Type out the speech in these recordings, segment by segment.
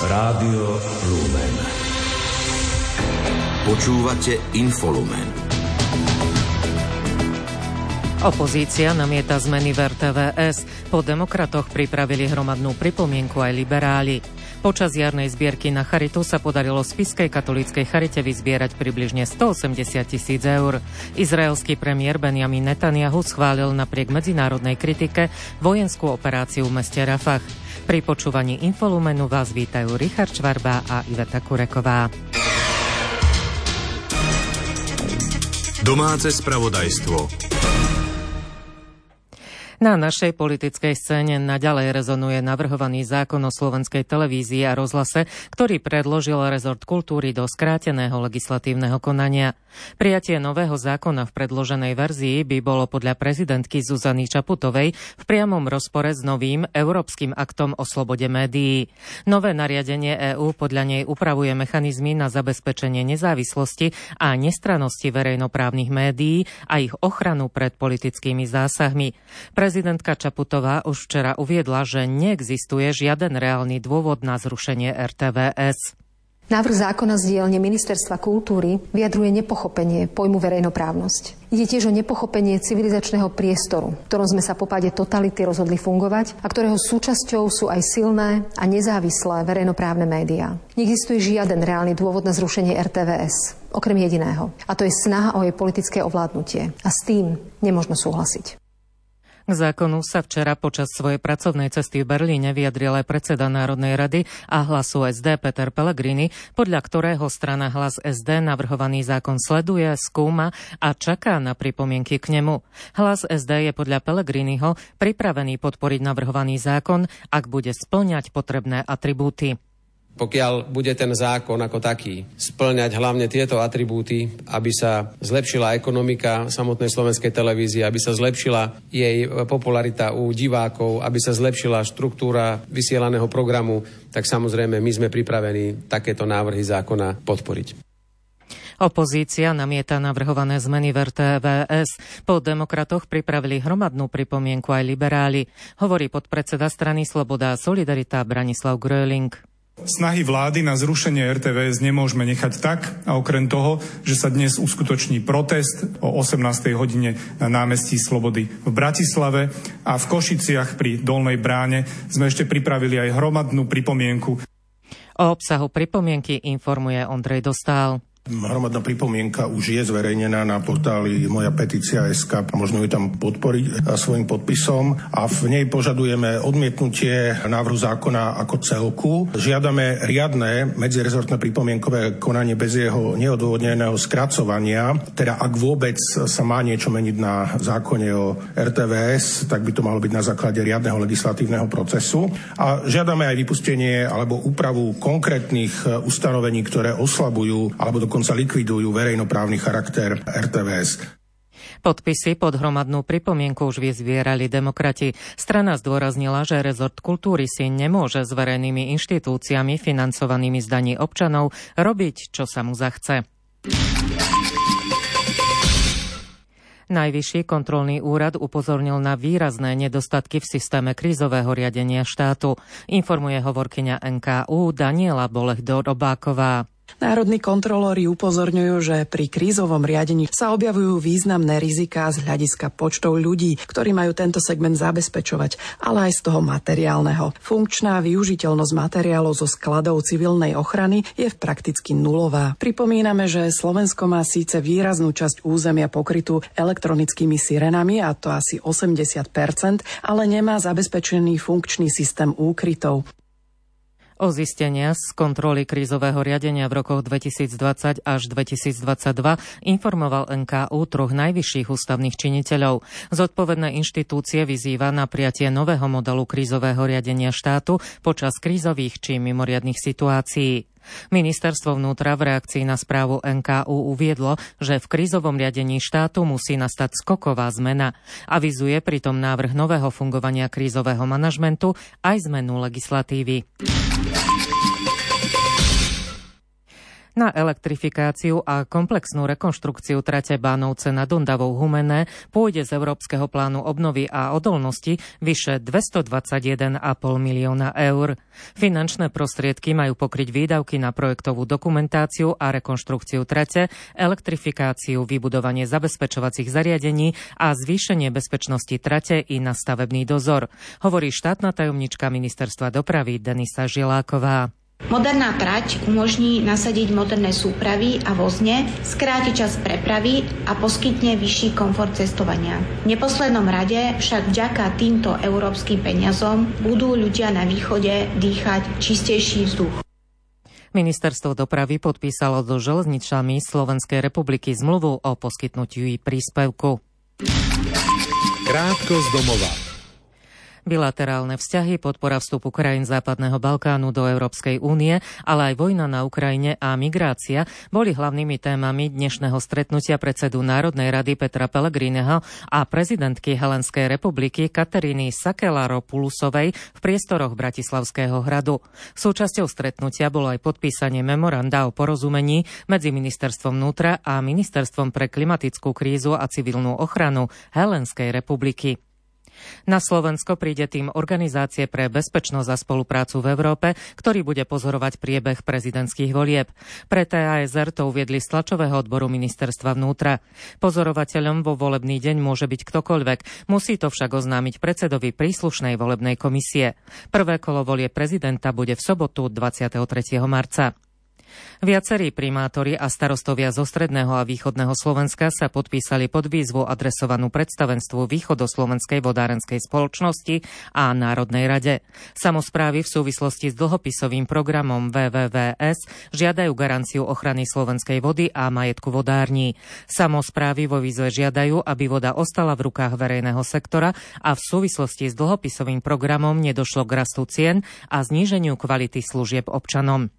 Rádio Lumen. Počúvate Infolumen. Opozícia namieta zmeny v RTVS. Po demokratoch pripravili hromadnú pripomienku aj liberáli. Počas jarnej zbierky na charitu sa podarilo Spišskej katolíckej charite vyzbierať približne 180 000 eur. Izraelský premiér Benjamin Netanjahu schválil napriek medzinárodnej kritike vojenskú operáciu v meste Rafah. Pri počúvaní Infolumenu vás vítajú Richard Čvarba a Iveta Kureková. Domáce spravodajstvo. Na našej politickej scéne naďalej rezonuje navrhovaný zákon o slovenskej televízii a rozhlase, ktorý predložil rezort kultúry do skráteného legislatívneho konania. Prijatie nového zákona v predloženej verzii by bolo podľa prezidentky Zuzany Čaputovej v priamom rozpore s novým Európskym aktom o slobode médií. Nové nariadenie EÚ podľa nej upravuje mechanizmy na zabezpečenie nezávislosti a nestrannosti verejnoprávnych médií a ich ochranu pred politickými zásahmi. Prezidentka Čaputová už včera uviedla, že neexistuje žiaden reálny dôvod na zrušenie RTVS. Návrh zákona z dielne Ministerstva kultúry vyjadruje nepochopenie pojmu verejnoprávnosť. Ide tiež o nepochopenie civilizačného priestoru, v ktorom sme sa po páde totality rozhodli fungovať a ktorého súčasťou sú aj silné a nezávislé verejnoprávne médiá. Neexistuje žiaden reálny dôvod na zrušenie RTVS, okrem jediného. A to je snaha o jej politické ovládnutie. A s tým nemožno súhlasiť. K zákonu sa včera počas svojej pracovnej cesty v Berlíne vyjadril aj predseda Národnej rady a Hlasu SD Peter Pellegrini, podľa ktorého strana Hlas SD navrhovaný zákon sleduje, skúma a čaká na pripomienky k nemu. Hlas SD je podľa Pellegriniho pripravený podporiť navrhovaný zákon, ak bude spĺňať potrebné atribúty. Pokiaľ bude ten zákon ako taký spĺňať hlavne tieto atribúty, aby sa zlepšila ekonomika samotnej slovenskej televízie, aby sa zlepšila jej popularita u divákov, aby sa zlepšila štruktúra vysielaného programu, tak samozrejme my sme pripravení takéto návrhy zákona podporiť. Opozícia namieta navrhované zmeny v RTVS. Po demokratoch pripravili hromadnú pripomienku aj liberáli, hovorí podpredseda strany Sloboda a Solidarita Branislav Gröling. Snahy vlády na zrušenie RTVS nemôžeme nechať tak a okrem toho, že sa dnes uskutoční protest o 18. hodine na námestí Slobody v Bratislave a v Košiciach pri Dolnej bráne sme ešte pripravili aj hromadnú pripomienku. O obsahu pripomienky informuje Ondrej Dostál. Hromadná pripomienka už je zverejnená na portáli Moja petícia.sk. Možno ju tam podporiť svojím podpisom a v nej požadujeme odmietnutie návrhu zákona ako celku. Žiadame riadne medzirezortné pripomienkové konanie bez jeho neodôvodneného skracovania. Teda ak vôbec sa má niečo meniť na zákone o RTVS, tak by to malo byť na základe riadneho legislatívneho procesu. A žiadame aj vypustenie alebo úpravu konkrétnych ustanovení, ktoré oslabujú alebo dokonca likvidujú verejnoprávny charakter RTVS. Podpisy pod hromadnú pripomienku už vyzbierali demokrati. Strana zdôraznila, že rezort kultúry si nemôže s verejnými inštitúciami financovanými z daní občanov robiť, čo sa mu zachce. Najvyšší kontrolný úrad upozornil na výrazné nedostatky v systéme krízového riadenia štátu, informuje hovorkyňa NKÚ Daniela Bolech-Dobáková. Národní kontrolóri upozorňujú, že pri krízovom riadení sa objavujú významné riziká z hľadiska počtov ľudí, ktorí majú tento segment zabezpečovať, ale aj z toho materiálneho. Funkčná využiteľnosť materiálov zo skladov civilnej ochrany je prakticky nulová. Pripomíname, že Slovensko má síce výraznú časť územia pokrytú elektronickými sirenami, a to asi 80%, ale nemá zabezpečený funkčný systém úkrytov. O zistenia z kontroly krízového riadenia v rokoch 2020 až 2022 informoval NKÚ troch najvyšších ústavných činiteľov. Zodpovedné inštitúcie vyzýva na prijatie nového modelu krízového riadenia štátu počas krízových či mimoriadnych situácií. Ministerstvo vnútra v reakcii na správu NKÚ uviedlo, že v krízovom riadení štátu musí nastať skoková zmena. Avizuje pritom návrh nového fungovania krízového manažmentu aj zmenu legislatívy. Na elektrifikáciu a komplexnú rekonštrukciu trate Bánovce nad Ondavou Humenné pôjde z Európskeho plánu obnovy a odolnosti vyše 221,5 milióna eur. Finančné prostriedky majú pokryť výdavky na projektovú dokumentáciu a rekonštrukciu trate, elektrifikáciu, vybudovanie zabezpečovacích zariadení a zvýšenie bezpečnosti trate i na stavebný dozor, hovorí štátna tajomnička Ministerstva dopravy Denisa Žiláková. Moderná trať umožní nasadiť moderné súpravy a vozne, skráti čas prepravy a poskytne vyšší komfort cestovania. V neposlednom rade však vďaka týmto európskym peniazom budú ľudia na východe dýchať čistejší vzduch. Ministerstvo dopravy podpísalo so železničami Slovenskej republiky zmluvu o poskytnutí príspevku. Krátko z domova. Bilaterálne vzťahy, podpora vstupu krajín Západného Balkánu do Európskej únie, ale aj vojna na Ukrajine a migrácia boli hlavnými témami dnešného stretnutia predsedu Národnej rady Petra Pellegriniho a prezidentky Helenskej republiky Kataríny Sakelaropoulusovej v priestoroch Bratislavského hradu. Súčasťou stretnutia bolo aj podpísanie memoranda o porozumení medzi Ministerstvom vnútra a Ministerstvom pre klimatickú krízu a civilnú ochranu Helenskej republiky. Na Slovensko príde tým Organizácie pre bezpečnosť a spoluprácu v Európe, ktorý bude pozorovať priebeh prezidentských volieb. Pre TASR to uviedli z tlačového odboru Ministerstva vnútra. Pozorovateľom vo volebný deň môže byť ktokoľvek, musí to však oznámiť predsedovi príslušnej volebnej komisie. Prvé kolo volieb prezidenta bude v sobotu 23. marca. Viacerí primátori a starostovia zo stredného a východného Slovenska sa podpísali pod výzvu adresovanú predstavenstvu Východoslovenskej vodárenskej spoločnosti a Národnej rade. Samosprávy v súvislosti s dlhopisovým programom VVVS žiadajú garanciu ochrany slovenskej vody a majetku vodární. Samosprávy vo výzve žiadajú, aby voda ostala v rukách verejného sektora a v súvislosti s dlhopisovým programom nedošlo k rastu cien a zníženiu kvality služieb občanom.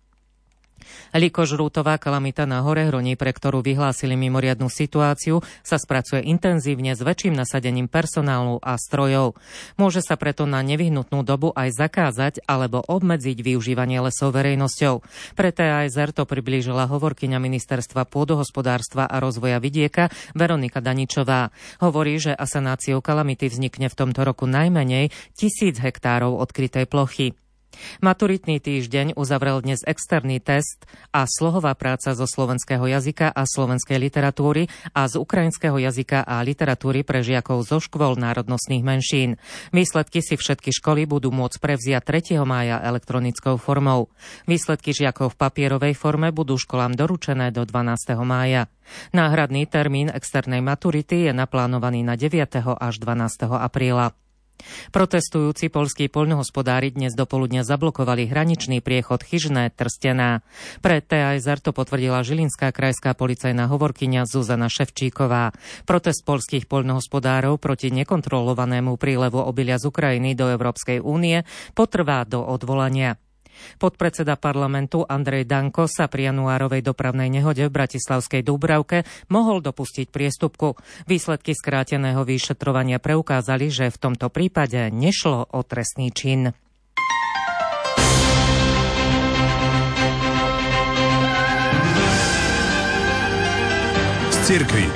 Likožrútová kalamita na Horehroní, pre ktorú vyhlásili mimoriadnu situáciu, sa spracuje intenzívne s väčším nasadením personálu a strojov. Môže sa preto na nevyhnutnú dobu aj zakázať alebo obmedziť využívanie lesov verejnosťou. Pre TASR to priblížila hovorkyňa Ministerstva pôdohospodárstva a rozvoja vidieka Veronika Daničová. Hovorí, že asanáciou kalamity vznikne v tomto roku najmenej 1000 hektárov odkrytej plochy. Maturitný týždeň uzavrel dnes externý test a slohová práca zo slovenského jazyka a slovenskej literatúry a z ukrajinského jazyka a literatúry pre žiakov zo škôl národnostných menšín. Výsledky si všetky školy budú môcť prevziať 3. mája elektronickou formou. Výsledky žiakov v papierovej forme budú školám doručené do 12. mája. Náhradný termín externej maturity je naplánovaný na 9. až 12. apríla. Protestujúci poľskí poľnohospodári dnes dopoludne zablokovali hraničný priechod Chyžné-Trstená. Pre TASR to potvrdila Žilinská krajská policajná hovorkyňa Zuzana Ševčíková. Protest poľských poľnohospodárov proti nekontrolovanému prílevu obilia z Ukrajiny do Európskej únie potrvá do odvolania. Podpredseda parlamentu Andrej Danko sa pri januárovej dopravnej nehode v bratislavskej Dúbravke mohol dopustiť priestupku. Výsledky skráteného vyšetrovania preukázali, že v tomto prípade nešlo o trestný čin. Z cirkvi.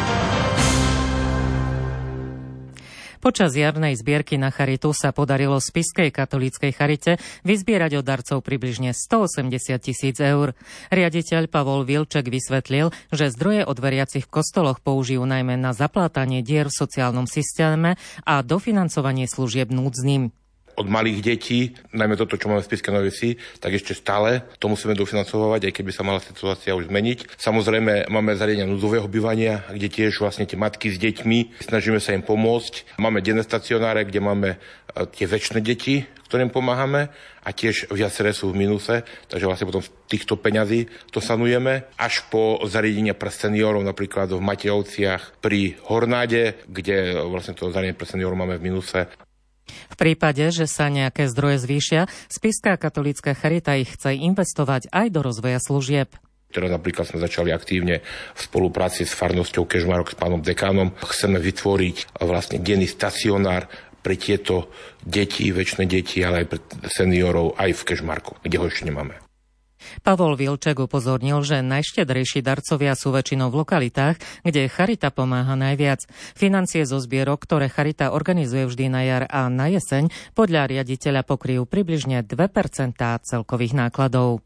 Počas jarnej zbierky na charitu sa podarilo Spišskej katolíckej charite vyzbierať od darcov približne 180 000 eur. Riaditeľ Pavol Vilček vysvetlil, že zdroje od veriacich v kostoloch použijú najmä na zaplátanie dier v sociálnom systéme a dofinancovanie služieb núdznym. Od malých detí, najmä toto, čo máme v Spišskej Novej Vsi, tak ešte stále to musíme dofinancovať, aj keby sa mala situácia už zmeniť. Samozrejme, máme zariadenia núdzového bývania, kde tiež vlastne tie matky s deťmi, snažíme sa im pomôcť. Máme denné stacionáre, kde máme tie večné deti, ktorým pomáhame, a tiež viaceré sú v minuse, takže vlastne potom z týchto peňazí to sanujeme, až po zariadenia pre seniorov, napríklad v Matejovciach pri Hornáde, kde vlastne to zariadenie pre seniorov máme v minuse. V prípade, že sa nejaké zdroje zvýšia, Spišská katolícka charita ich chce investovať aj do rozvoja služieb. Teraz napríklad sme začali aktívne v spolupráci s farnosťou Kežmarok, s pánom dekánom. Chceme vytvoriť vlastne denný stacionár pre tieto deti, večné deti, ale aj pre seniorov aj v Kežmarku, kde ho ešte nemáme. Pavol Vilček upozornil, že najštedrejší darcovia sú väčšinou v lokalitách, kde Charita pomáha najviac. Financie zo zbierok, ktoré Charita organizuje vždy na jar a na jeseň, podľa riaditeľa pokryjú približne 2% celkových nákladov.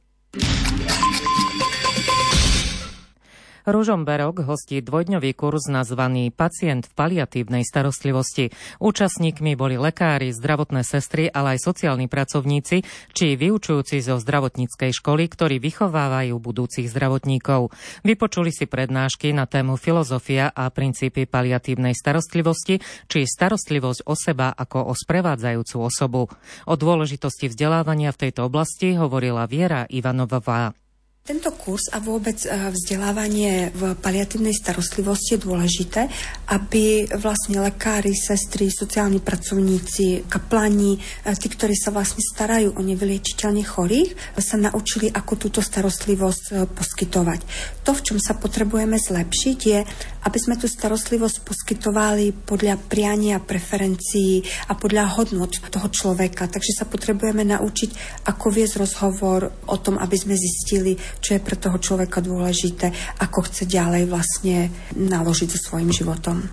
Ružomberok hostí dvojdňový kurz nazvaný Pacient v paliatívnej starostlivosti. Účastníkmi boli lekári, zdravotné sestry, ale aj sociálni pracovníci či vyučujúci zo zdravotníckej školy, ktorí vychovávajú budúcich zdravotníkov. Vypočuli si prednášky na tému filozofia a princípy paliatívnej starostlivosti či starostlivosť o seba ako o sprevádzajúcu osobu. O dôležitosti vzdelávania v tejto oblasti hovorila Viera Ivanová. Tento kurz a vôbec vzdelávanie v paliatívnej starostlivosti je dôležité, aby vlastne lekári, sestry, sociálni pracovníci, kaplani, tí, ktorí sa vlastne starajú o nevyliečiteľne chorých, sa naučili, ako túto starostlivosť poskytovať. To, v čom sa potrebujeme zlepšiť, je, aby sme tú starostlivosť poskytovali podľa priania, preferencií a podľa hodnot toho človeka. Takže sa potrebujeme naučiť, ako viesť rozhovor o tom, aby sme zistili, čo je pre toho človeka dôležité, ako chce ďalej vlastne naložiť so svojím životom.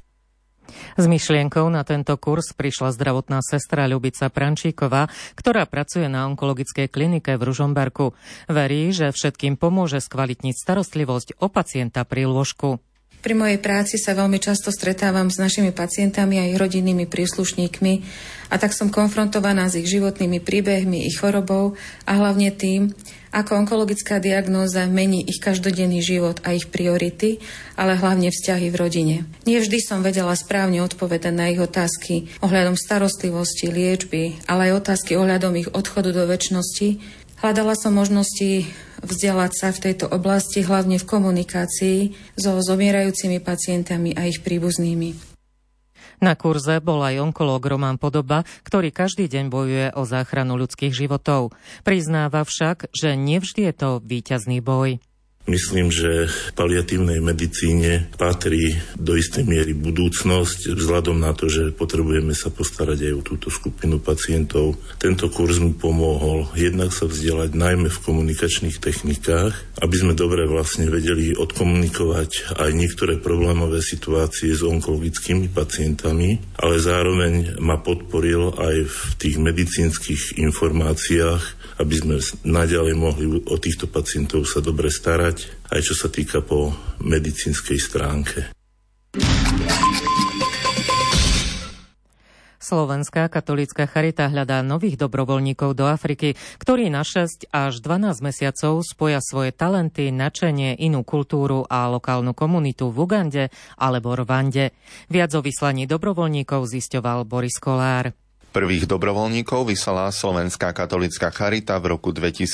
S myšlienkou na tento kurz prišla zdravotná sestra Ľubica Prančíková, ktorá pracuje na onkologickej klinike v Ružomberku. Verí, že všetkým pomôže skvalitniť starostlivosť o pacienta pri lôžku. Pri mojej práci sa veľmi často stretávam s našimi pacientami a ich rodinnými príslušníkmi a tak som konfrontovaná s ich životnými príbehmi, ich chorobou a hlavne tým, ako onkologická diagnóza mení ich každodenný život a ich priority, ale hlavne vzťahy v rodine. Nie vždy som vedela správne odpovedať na ich otázky ohľadom starostlivosti, liečby, ale aj otázky ohľadom ich odchodu do večnosti. Hľadala som možnosti vzdelať sa v tejto oblasti, hlavne v komunikácii so zomierajúcimi pacientami a ich príbuznými. Na kurze bol aj onkológ Roman Podoba, ktorý každý deň bojuje o záchranu ľudských životov. Priznáva však, že nevždy je to víťazný boj. Myslím, že v paliatívnej medicíne patrí do istej miery budúcnosť, vzhľadom na to, že potrebujeme sa postarať aj o túto skupinu pacientov. Tento kurz mi pomohol jednak sa vzdelať najmä v komunikačných technikách, aby sme dobre vlastne vedeli odkomunikovať aj niektoré problémové situácie s onkologickými pacientami, ale zároveň ma podporil aj v tých medicínskych informáciách, aby sme naďalej mohli o týchto pacientov sa dobre starať, aj čo sa týka po medicínskej stránke. Slovenská katolícka charita hľadá nových dobrovoľníkov do Afriky, ktorí na 6 až 12 mesiacov spoja svoje talenty, nadšenie, inú kultúru a lokálnu komunitu v Ugande alebo Rwande. Viac o vyslaní dobrovoľníkov zisťoval Boris Kolár. Prvých dobrovoľníkov vyslala Slovenská katolícka charita v roku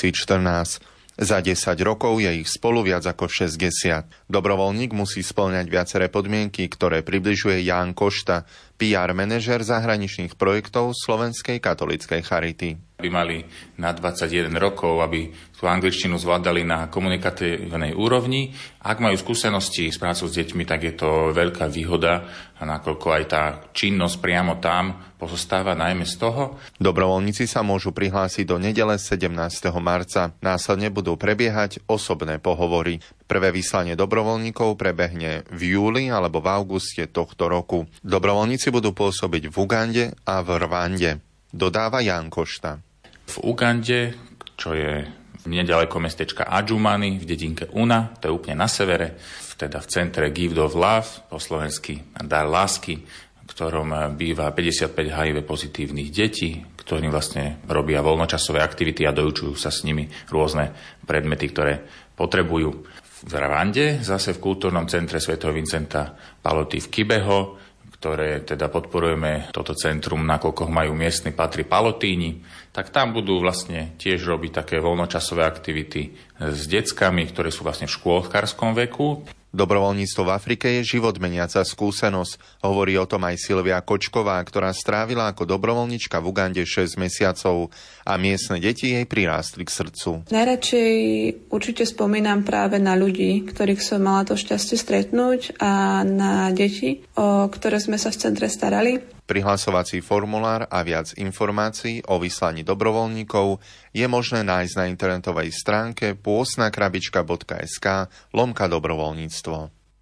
2014. Za 10 rokov je ich spolu viac ako 60. Dobrovoľník musí spĺňať viaceré podmienky, ktoré približuje Ján Košta, PR manažér zahraničných projektov Slovenskej katolíckej charity. Aby mali na 21 rokov, aby tú angličtinu zvládali na komunikatívnej úrovni. Ak majú skúsenosti s prácou s deťmi, tak je to veľká výhoda, a nakoľko aj tá činnosť priamo tam pozostáva najmä z toho. Dobrovoľníci sa môžu prihlásiť do nedele 17. marca. Následne budú prebiehať osobné pohovory. Prvé vyslanie dobrovoľníkov prebehne v júli alebo v auguste tohto roku. Dobrovoľníci budú pôsobiť v Ugande a v Rwande, dodáva Ján Košta. V Ugande, čo je nedaleko mestečka Adžumany, v dedinke Una, to je úplne na severe, teda v centre Gift of Love, po slovensky Dar lásky, v ktorom býva 55 HIV pozitívnych detí, ktorí vlastne robia voľnočasové aktivity a doučujú sa s nimi rôzne predmety, ktoré potrebujú. V Rwande, zase v kultúrnom centre svätého Vincenta Paloty v Kibeho, ktoré teda podporujeme toto centrum, nakoľko majú miestni patrí Palotíni, tak tam budú vlastne tiež robiť také voľnočasové aktivity s deckami, ktoré sú vlastne v škôlkarskom veku. Dobrovoľníctvo v Afrike je životmeniaca skúsenosť. Hovorí o tom aj Silvia Kočková, ktorá strávila ako dobrovoľníčka v Ugande 6 mesiacov a miestne deti jej prirástli k srdcu. Najradšej určite spomínam práve na ľudí, ktorých som mala to šťastie stretnúť, a na deti, o ktoré sme sa v centre starali. Prihlasovací formulár a viac informácií o vyslaní dobrovoľníkov je možné nájsť na internetovej stránke pôstnakrabička.sk/dobrovoľníctvo.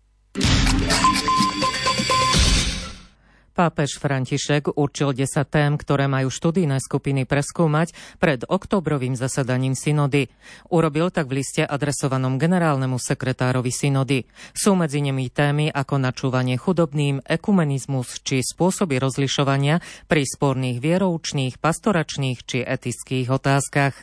Pápež František určil 10 tém, ktoré majú študijné skupiny preskúmať pred októbrovým zasadaním synody. Urobil tak v liste adresovanom generálnemu sekretárovi synody. Sú medzi nimi témy ako načúvanie chudobným, ekumenizmus či spôsoby rozlišovania pri sporných vieroučných, pastoračných či etických otázkach.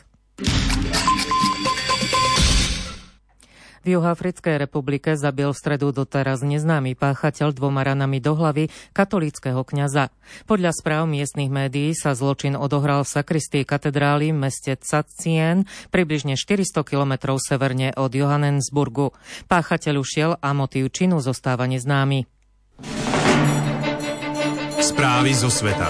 V Juhoafrickej republike zabil v stredu doteraz neznámy páchateľ 2 ranami do hlavy katolíckeho kňaza. Podľa správ miestnych médií sa zločin odohral v sakristii katedrály v meste Tsatien, približne 400 kilometrov severne od Johannesburgu. Páchateľ ušiel a motív činu zostáva neznámy. Správy zo sveta.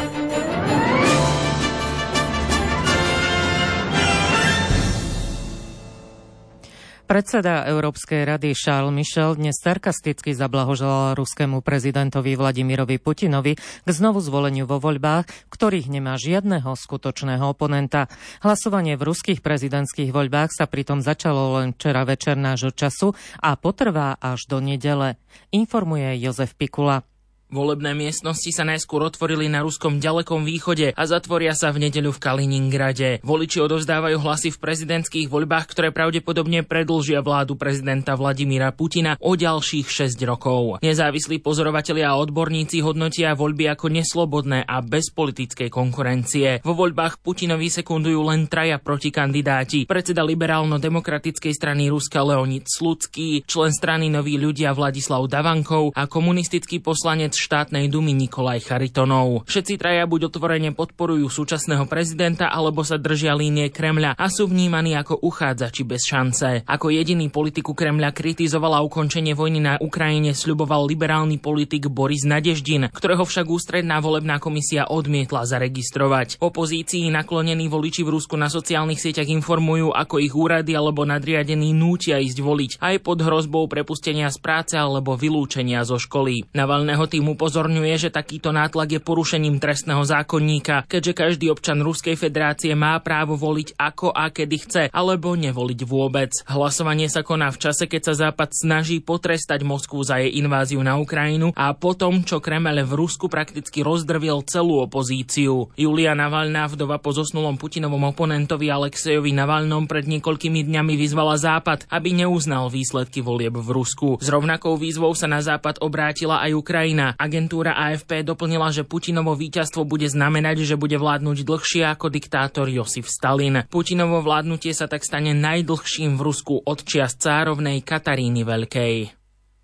Predseda Európskej rady Charles Michel dnes sarkasticky zablahoželal ruskému prezidentovi Vladimirovi Putinovi k znovu zvoleniu vo voľbách, v ktorých nemá žiadneho skutočného oponenta. Hlasovanie v ruských prezidentských voľbách sa pritom začalo len včera večer nášho času a potrvá až do nedele, informuje Jozef Pikula. Volebné miestnosti sa najskôr otvorili na ruskom ďalekom východe a zatvoria sa v nedeľu v Kaliningrade. Voliči odovzdávajú hlasy v prezidentských voľbách, ktoré pravdepodobne predĺžia vládu prezidenta Vladimíra Putina o ďalších 6 rokov. Nezávislí pozorovatelia a odborníci hodnotia voľby ako neslobodné a bez politickej konkurencie. Vo voľbách Putinovi sekundujú len 3 protikandidáti. Predseda liberálno-demokratickej strany Ruska Leonid Slutský, člen strany Noví ľudia Vladislav Davankov a komunistický poslanec štátnej dumy Nikolaj Charitonov. Všetci traja buď otvorene podporujú súčasného prezidenta, alebo sa držia línie Kremľa a sú vnímaní ako uchádzači bez šance. Ako jediný politiku Kremľa kritizovala ukončenie vojny na Ukrajine sľuboval liberálny politik Boris Nadeždin, ktorého však ústredná volebná komisia odmietla zaregistrovať. Opozícii naklonení voliči v Rusku na sociálnych sieťach informujú, ako ich úrady alebo nadriadení nútia ísť voliť aj pod hrozbou prepustenia z práce alebo vylúčenia zo školy. Navalného týmu upozorňuje, že takýto nátlak je porušením trestného zákonníka, keďže každý občan Ruskej federácie má právo voliť ako a kedy chce, alebo nevoliť vôbec. Hlasovanie sa koná v čase, keď sa Západ snaží potrestať Moskvu za jej inváziu na Ukrajinu a potom, čo Kremeľ v Rusku prakticky rozdrvil celú opozíciu. Julia Navalná, vdova po zosnulom Putinovom oponentovi Alexejovi Navalnom, pred niekoľkými dňami vyzvala Západ, aby neuznal výsledky volieb v Rusku. S rovnakou výzvou sa na Západ obrátila aj Ukrajina. Agentúra AFP doplnila, že Putinovo víťazstvo bude znamenať, že bude vládnuť dlhšie ako diktátor Josif Stalin. Putinovo vládnutie sa tak stane najdlhším v Rusku od čias cárovnej Kataríny Veľkej.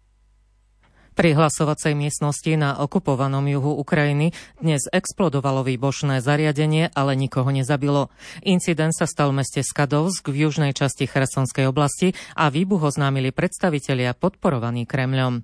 Pri hlasovacej miestnosti na okupovanom juhu Ukrajiny dnes explodovalo výbušné zariadenie, ale nikoho nezabilo. Incident sa stal v meste Skadovsk v južnej časti Chersonskej oblasti a výbuch oznámili predstavitelia podporovaní Kremľom.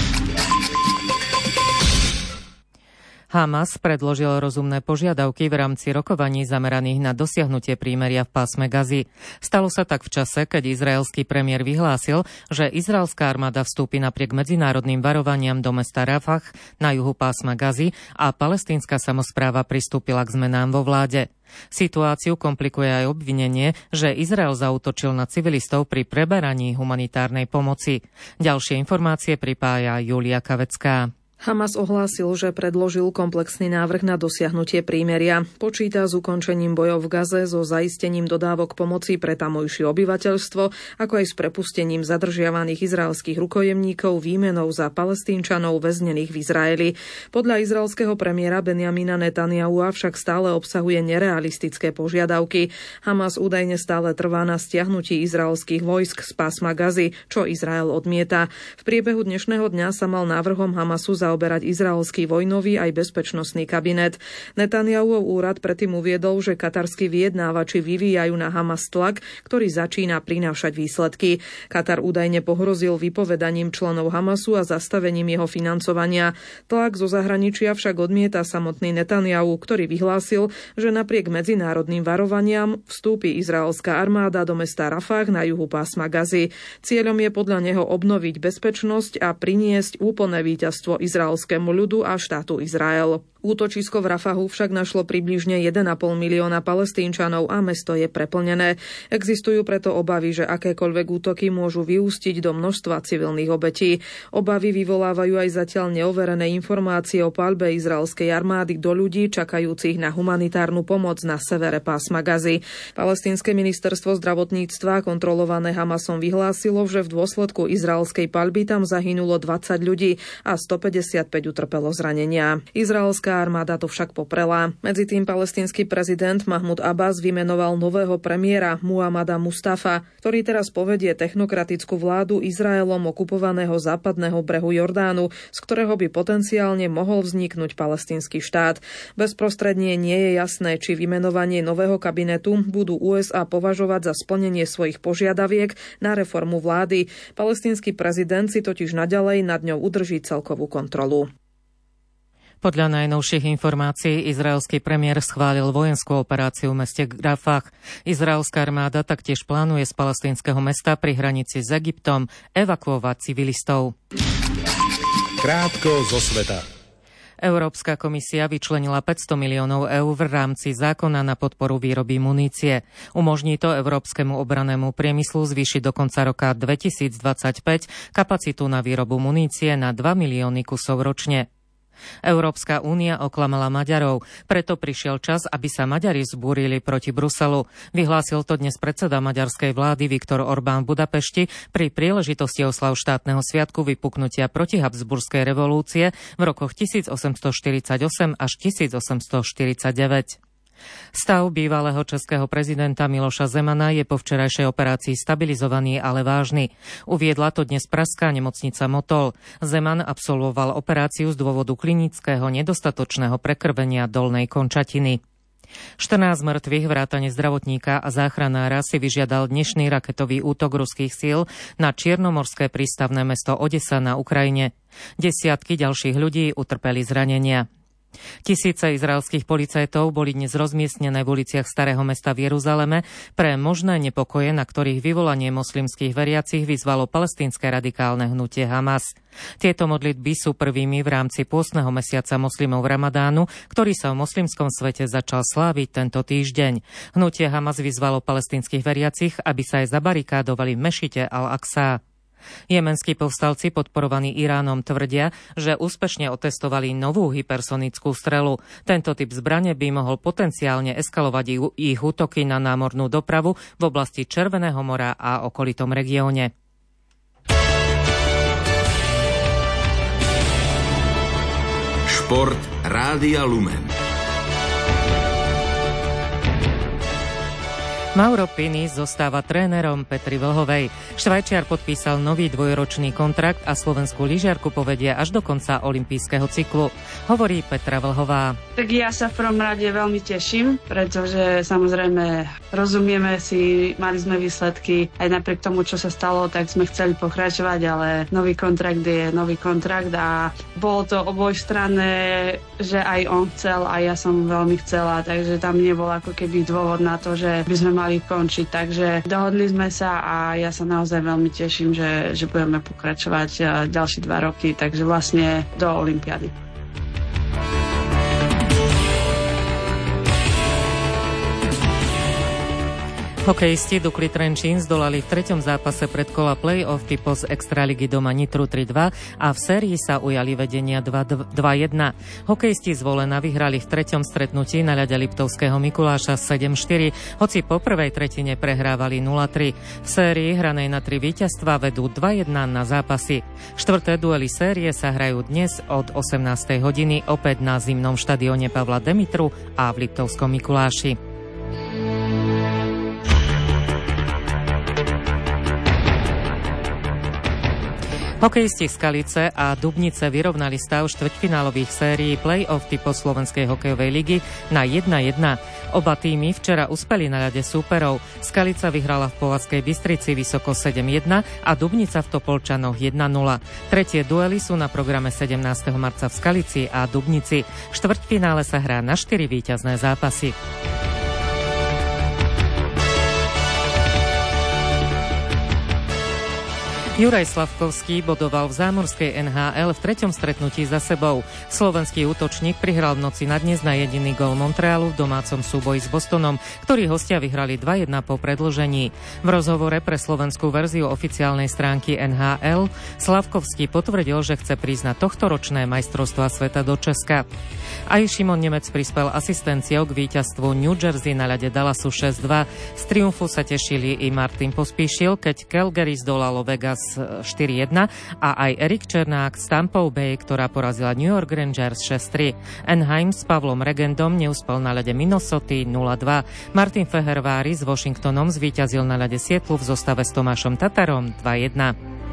Hamas predložil rozumné požiadavky v rámci rokovaní zameraných na dosiahnutie prímeria v pásme Gazy. Stalo sa tak v čase, keď izraelský premiér vyhlásil, že izraelská armáda vstúpi napriek medzinárodným varovaniam do mesta Rafah na juhu pásma Gazy a palestínska samospráva pristúpila k zmenám vo vláde. Situáciu komplikuje aj obvinenie, že Izrael zaútočil na civilistov pri preberaní humanitárnej pomoci. Ďalšie informácie pripája Julia Kavecká. Hamas ohlásil, že predložil komplexný návrh na dosiahnutie prímeria. Počíta s ukončením bojov v Gaze, so zaistením dodávok pomoci pre tamojšie obyvateľstvo, ako aj s prepustením zadržiavaných izraelských rukojemníkov výmenou za Palestínčanov väznených v Izraeli. Podľa izraelského premiéra Benjamina Netanjahu však stále obsahuje nerealistické požiadavky. Hamas údajne stále trvá na stiahnutí izraelských vojsk z pásma Gazy, čo Izrael odmieta. V priebehu dnešného dňa sa mal návrhom Hamasu zaoberať izraelský vojnový aj bezpečnostný kabinet. Netanjahov úrad predtým uviedol, že katarskí vyjednávači vyvíjajú na Hamas tlak, ktorý začína prinášať výsledky. Katar údajne pohrozil vypovedaním členov Hamasu a zastavením jeho financovania. Tlak zo zahraničia však odmieta samotný Netanjahu, ktorý vyhlásil, že napriek medzinárodným varovaniam vstúpi izraelská armáda do mesta Rafah na juhu pásma Gazy. Cieľom je podľa neho obnoviť bezpečnosť a priniesť úplné víťazstvo izraelskému ľudu a štátu Izrael. Útočisko v Rafahu však našlo približne 1,5 milióna Palestínčanov a mesto je preplnené. Existujú preto obavy, že akékoľvek útoky môžu vyústiť do množstva civilných obetí. Obavy vyvolávajú aj zatiaľ neoverené informácie o paľbe izraelskej armády do ľudí čakajúcich na humanitárnu pomoc na severe pásma Gazy. Palestínske ministerstvo zdravotníctva kontrolované Hamasom vyhlásilo, že v dôsledku izraelskej paľby tam zahynulo 20 ľudí a 155 utrpelo zranenia. Izraelská armáda to však poprela. Medzitým palestínsky prezident Mahmud Abbas vymenoval nového premiéra Muhammada Mustafa, ktorý teraz povedie technokratickú vládu Izraelom okupovaného západného brehu Jordánu, z ktorého by potenciálne mohol vzniknúť palestínsky štát. Bezprostredne nie je jasné, či vymenovanie nového kabinetu budú USA považovať za splnenie svojich požiadaviek na reformu vlády. Palestínsky prezident si totiž naďalej nad ňou udrží celkovú kontrolu. Podľa najnovších informácií izraelský premiér schválil vojenskú operáciu v meste Rafah. Izraelská armáda taktiež plánuje z palestínskeho mesta pri hranici s Egyptom evakuovať civilistov. Krátko zo sveta. Európska komisia vyčlenila 500 miliónov eur v rámci zákona na podporu výroby munície. Umožní to európskemu obrannému priemyslu zvýšiť do konca roka 2025 kapacitu na výrobu munície na 2 milióny kusov ročne. Európska únia oklamala Maďarov, preto prišiel čas, aby sa Maďari vzbúrili proti Bruselu. Vyhlásil to dnes predseda maďarskej vlády Viktor Orbán v Budapešti pri príležitosti oslav štátneho sviatku vypuknutia protihabsburskej revolúcie v rokoch 1848 až 1849. Stav bývalého českého prezidenta Miloša Zemana je po včerajšej operácii stabilizovaný, ale vážny. Uviedla to dnes pražská nemocnica Motol. Zeman absolvoval operáciu z dôvodu klinického nedostatočného prekrvenia dolnej končatiny. 14 mŕtvych vrátane zdravotníka a záchranára si vyžiadal dnešný raketový útok ruských síl na čiernomorské prístavné mesto Odesa na Ukrajine. Desiatky ďalších ľudí utrpeli zranenia. Tisíce izraelských policajtov boli dnes rozmiestnené v uliciach Starého mesta v Jeruzaleme pre možné nepokoje, na ktorých vyvolanie moslimských veriacich vyzvalo palestínske radikálne hnutie Hamas. Tieto modlitby sú prvými v rámci pôstneho mesiaca moslimov Ramadánu, ktorý sa v moslimskom svete začal sláviť tento týždeň. Hnutie Hamas vyzvalo palestínskych veriacich, aby sa aj zabarikádovali v mešite Al-Aqsa. Jemenskí povstalci podporovaní Iránom tvrdia, že úspešne otestovali novú hypersonickú strelu. Tento typ zbrane by mohol potenciálne eskalovať ich útoky na námornú dopravu v oblasti Červeného mora a okolitom regióne. Šport Rádia Lumen. Mauro Pini zostáva trénerom Petry Vlhovej. Švajčiar podpísal nový dvojročný kontrakt a slovenskú lyžiarku povedie až do konca olympijského cyklu. Hovorí Petra Vlhová. Tak ja sa v prvom rade veľmi teším, pretože samozrejme rozumieme si, mali sme výsledky, aj napriek tomu, čo sa stalo, tak sme chceli pokračovať, ale nový kontrakt je nový kontrakt a bolo to obojstranné, že aj on chcel a ja som veľmi chcela, takže tam nebol ako keby dôvod na to, že by sme mali končiť, takže dohodli sme sa a ja sa naozaj veľmi teším, že budeme pokračovať ďalšie 2 roky, takže vlastne do olympiády. Hokejisti Dukly Trenčín zdolali v 3. zápase predkola play-off typu z Extraligy doma Nitru 3-2 a v sérii sa ujali vedenia 2-1. Hokejisti z Volena vyhrali v 3. stretnutí na ľade Liptovského Mikuláša 7-4, hoci po prvej tretine prehrávali 0-3. V sérii hranej na 3 víťazstva vedú 2-1 na zápasy. 4. duely série sa hrajú dnes od 18. hodiny opäť na zimnom štadióne Pavla Demitru a v Liptovskom Mikuláši. Hokejisti Skalice a Dubnice vyrovnali stav štvrťfinálových sérií play-off typu Slovenskej hokejovej ligy na 1-1. Oba týmy včera uspeli na ľade súperov. Skalica vyhrala v Povazkej Bystrici vysoko 7-1 a Dubnica v Topolčanoch 1-0. Tretie duely sú na programe 17. marca v Skalici a Dubnici. V štvrťfinále sa hrá na 4 víťazné zápasy. Juraj Slavkovský bodoval v zámorskej NHL v 3. stretnutí za sebou. Slovenský útočník prihral v noci na dnes na jediný gól Montrealu v domácom súboji s Bostonom, ktorý hostia vyhrali 2-1 po predĺžení. V rozhovore pre slovenskú verziu oficiálnej stránky NHL Slavkovský potvrdil, že chce prísť na tohtoročné majstrovstvá sveta do Česka. Aj Šimon Nemec prispel asistenciou k víťazstvu New Jersey na ľade Dallasu 6-2. Z triumfu sa tešili i Martin Pospíšil, keď Calgary zdolalo Vegas 4-1 a aj Erik Černák z Tampa Bay, ktorá porazila New York Rangers 6-3. Anaheim s Pavlom Regendom neúspel na ľade Minnesota 0-2. Martin Fehervári s Washingtonom zvíťazil na ľade Seattlu v zostave s Tomášom Tatarom 2-1.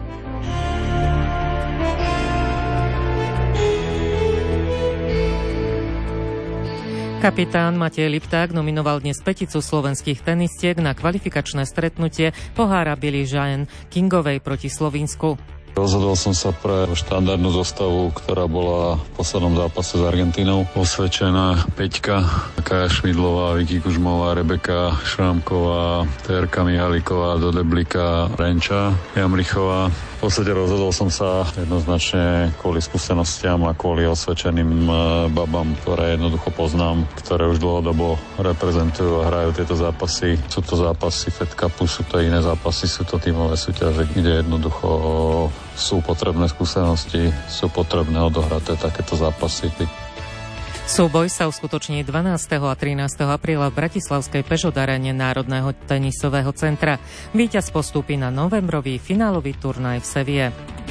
Kapitán Matej Lipták nominoval dnes peticu slovenských tenistiek na kvalifikačné stretnutie pohára Billie Jean Kingovej proti Slovínsku. Rozhodol som sa pre štandardnú zostavu, ktorá bola v poslednom zápase s Argentínou. Osvedčená Peťka, Kaja Šmidlová, Vicky Kužmová, Rebeka Šrámková, Terka Mihalíková, Dodeblika, Renča Jamrichová. V podstate rozhodol som sa jednoznačne kvôli skúsenostiam a kvôli osvedčeným babám, ktoré jednoducho poznám, ktoré už dlhodobo reprezentujú a hrajú tieto zápasy. Sú to zápasy Fed Cupu, sú to iné zápasy, sú to tímové súťaže, kde jednoducho sú potrebné skúsenosti, sú potrebné odohraté takéto zápasy. Súboj sa uskutoční 12. a 13. apríla v bratislavskej Peugeot Arene Národného tenisového centra. Víťaz postúpi na novembrový finálový turnaj v Sevie.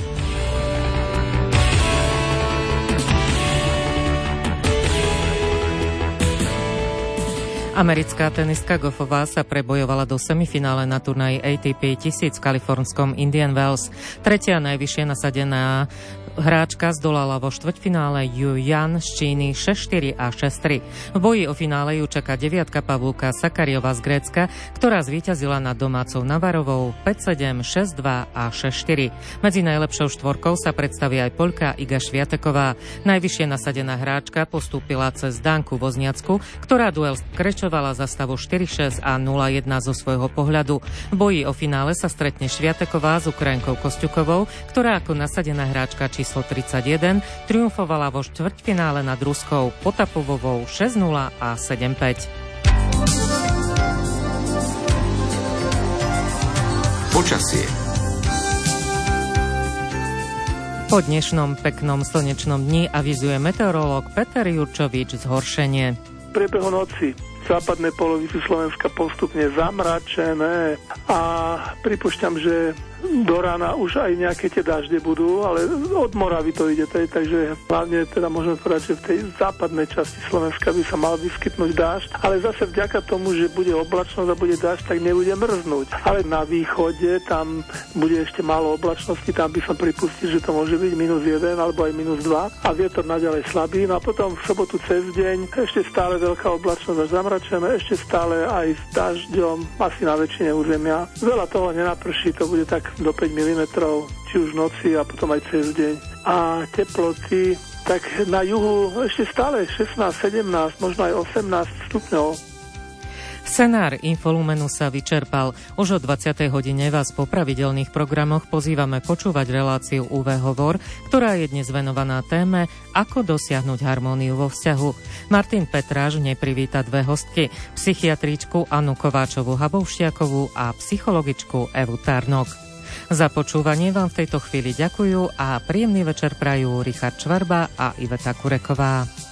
Americká tenistka Goffová sa prebojovala do semifinále na turnaji ATP 1000 v kalifornskom Indian Wells. Tretia najvyššie nasadená hráčka zdolala vo štvrťfinále Yu Yan z Číny 6-4 a 6-3. V boji o finále ju čaká deviatka Pavúka Sakariová z Grécka, ktorá zvíťazila nad domácou Navarovou 5-7, 6-2 a 6-4. Medzi najlepšou štvorkou sa predstaví aj Poľka Iga Šviateková. Najvyššie nasadená hráčka postúpila cez Danku Wozniacku, ktorá duel skrečovala za stavu 4-6 a 0-1 zo svojho pohľadu. V boji o finále sa stretne Šviateková s Ukrajinkou Kosťukovou, ktorá ako nasadená hráčka číslo 31 triumfovala vo štvrťfinále nad Ruskou Potapovovou 6-0 a 7-5. Počasie. Po dnešnom peknom slnečnom dni avizuje meteorológ Peter Jurčovič zhoršenie. V priebehu noci západné polovice Slovenska postupne zamračené a pripúšťam, že do rána už aj nejaké tie dažde budú, ale od Moravy to ide, takže hlavne teda môžeme povedať, že v tej západnej časti Slovenska by sa mal vyskytnúť dážď, ale zase vďaka tomu, že bude oblačnosť a bude dážď, tak nebude mrznúť. Ale na východe tam bude ešte málo oblačnosti, tam by som pripustil, že to môže byť -1 alebo aj -2 a vietor naďalej slabý. No a potom v sobotu cez deň ešte stále veľká oblačnosť a zamračené, ešte stále aj s dažďom, asi na väčšine územia. Veľa toho nenaprší, to bude tak do 5 mm, či už v noci a potom aj cez deň. A teploty, tak na juhu ešte stále 16, 17, možno aj 18 stupňov. Scenár Infolumenu sa vyčerpal. Už o 20. hodine vás po pravidelných programoch pozývame počúvať reláciu UV Hovor, ktorá je dnes venovaná téme Ako dosiahnuť harmóniu vo vzťahu. Martin Petráš v nej privíta dve hostky, psychiatričku Annu Kováčovú-Habovšiakovú a psychologičku Evu Tarnok. Za počúvanie vám v tejto chvíli ďakujú a príjemný večer prajú Richard Čvarba a Iveta Kureková.